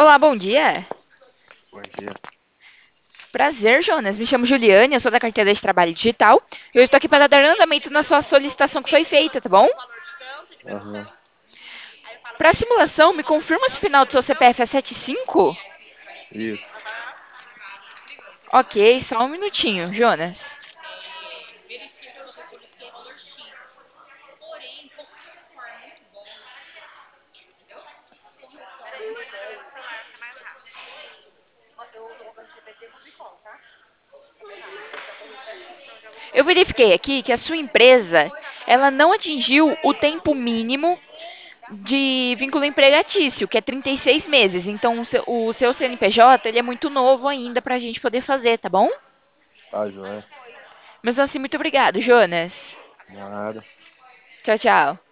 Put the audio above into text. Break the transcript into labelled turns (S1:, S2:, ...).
S1: Olá, bom dia.
S2: Bom dia.
S1: Prazer, Jonas. Me chamo Juliane, eu sou da carteira de trabalho digital. Eu estou aqui para dar andamento na sua solicitação que foi feita, tá bom?
S2: Aham,
S1: Para a simulação, me confirma se o final do seu CPF é 75?
S2: isso.
S1: Ok, só um minutinho, Jonas. Eu verifiquei aqui que a sua empresa, ela não atingiu o tempo mínimo de vínculo empregatício, que é 36 meses. Então, o seu CNPJ, ele é muito novo ainda para a gente poder fazer, tá bom?
S2: Tá, joia.
S1: Mesmo assim, muito obrigado, Jonas.
S2: Nada.
S1: Tchau, tchau.